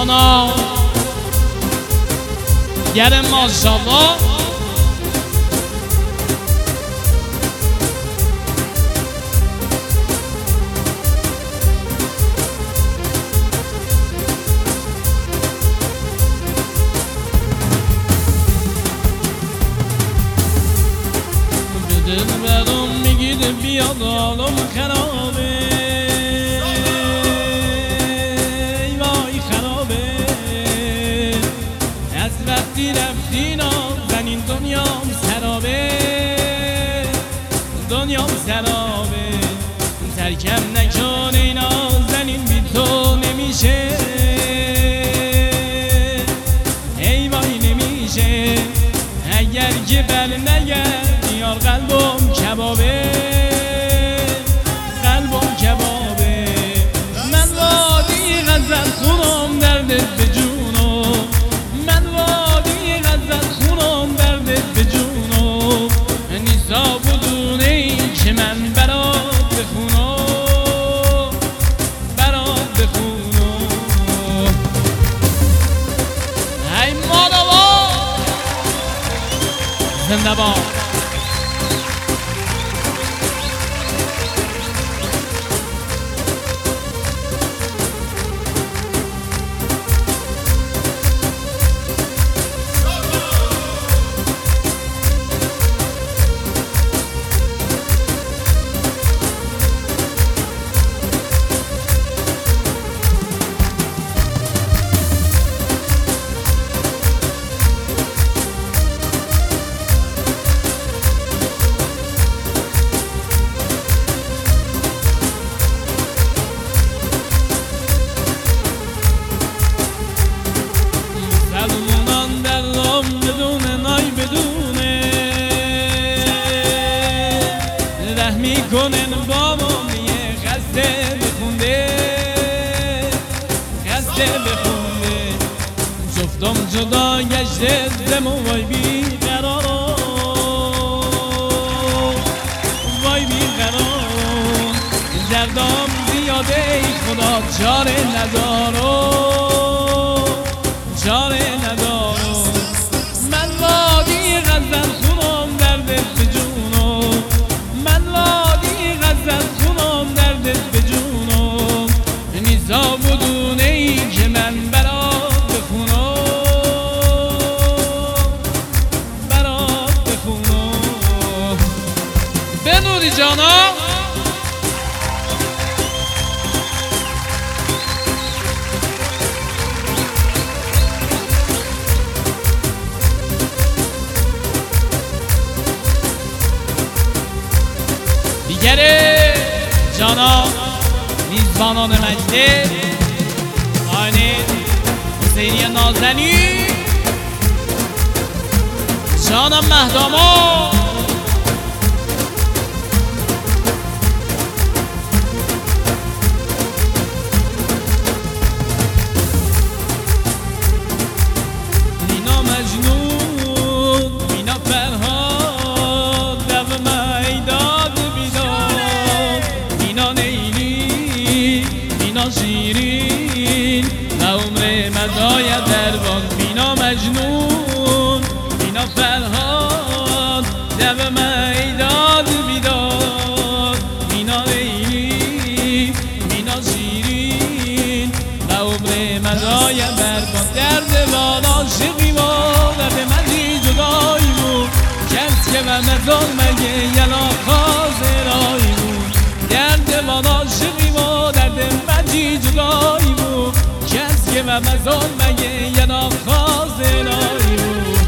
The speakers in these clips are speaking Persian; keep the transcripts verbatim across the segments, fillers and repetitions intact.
جانا گرم ماشاءالله دل برام میگیده بیاد حالم خرابه ای وای خرابه از وقتی رفتی نازنین دنیام سرابه دنیام سرابه ترکم نکن ای نازنین بی تو نمیشه ای وای نمیشه اگر که بر نگرد یار قلبم کبابه قلبم کبابه من وادی غزل خونم دردت به جونو من وادی غزل خونم دردت به جونو نیسا بدونه این که من برات بخونو برات بخونو ای مادابا زنده با میکنن بابام یه خسته بخونده خسته بخونده جفتم جدا گشته زمون وای بی قرارم وای بی قرارم دردام زیاده ای خدا چاره ندارم چاره ندارم من وادی غزل خونم دردت به جونم من وادی غزل خونم دردت به جونم نیزا بدونه ای که من برات بخونم برات بخونم بنوری جانا دیگره جانا میزبانان مجلس آینه حسینی نازنی جانم مهداما مینا مجنون مینا فرهاد دو میداد شیرین و عمر مزای دربان مینا مجنون مینا فرهاد دو میداد بیداد مینا لیلی مینا شیرین و عمر مزای دربان درد بان عاشقی و درد مزی جدایی بود کس که من نزال مگه یلا خازرایی بود درد بان عاشقی و درد مزی جدایی بود کس که من نزال مگه یلا خازرایی بود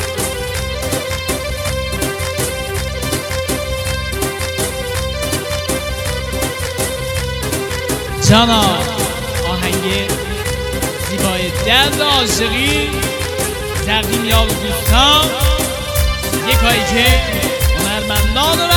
جانا آهنگ زیبای درد عاشقی تقدیم یار دوستان یک هایی که هنرمندان و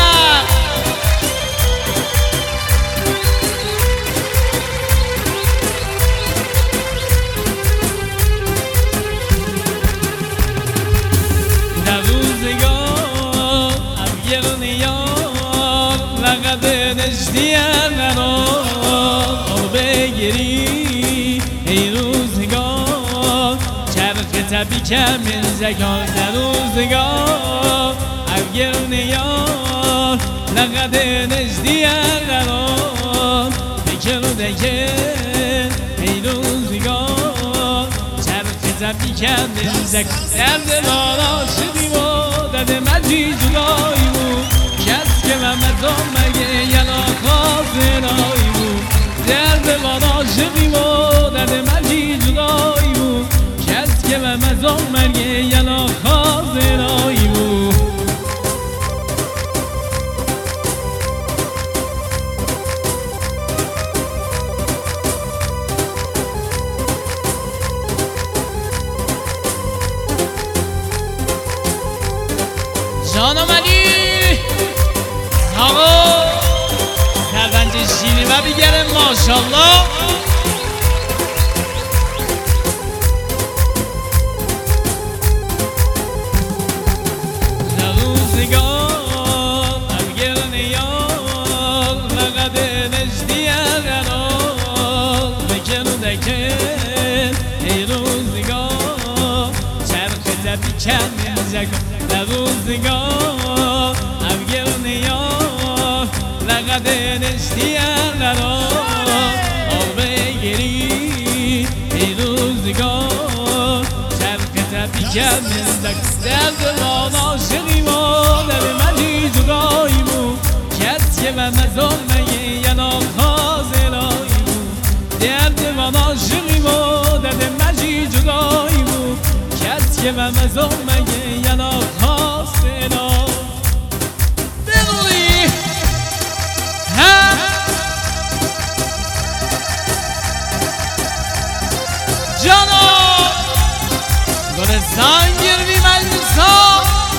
در روزگار از گرانیار لقد نشتی قرار آب بگیری ای روزگار بیکم این زکار در روزگار افگرون یار لقد نجدی قرار دکر و دکر ای روزگار چرخ زبی کم این زکار در دلار عاشقی و درد مجی جدایی بود کس که ممتان مگه یلا خاطرایی بود در دلار عاشقی و درد مجی جدایی بود کس که ممتان مگه یلا خاطرایی بود جانم علی آقا سربنج شیرین و بیگره ماشالله در روزگار افگرن یار لقد نجدی قرار بکن و دکن ای روزگار چرخ زبی کن زکار در روزگار افگرن یار لقد نجدی قرار آب بگیری ای روزگار چرخ تبی کم زکار در دلان عاشقی و در مجی جدایی بود کس که به مزار مگه ینا خاطرایی بود در دلان عاشقی و در مجی جدایی بود کس که به مزار مگه ینا خاطرایی بگویی ها جانا گلستان گیروی مجلس ها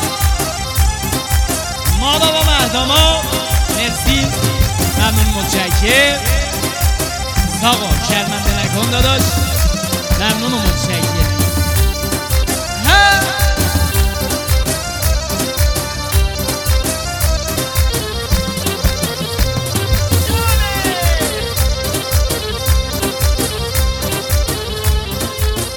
مالا و مهداما مرسی ممنون متشکر ساقا شرمنده نکن داداش ممنون و متشکر ها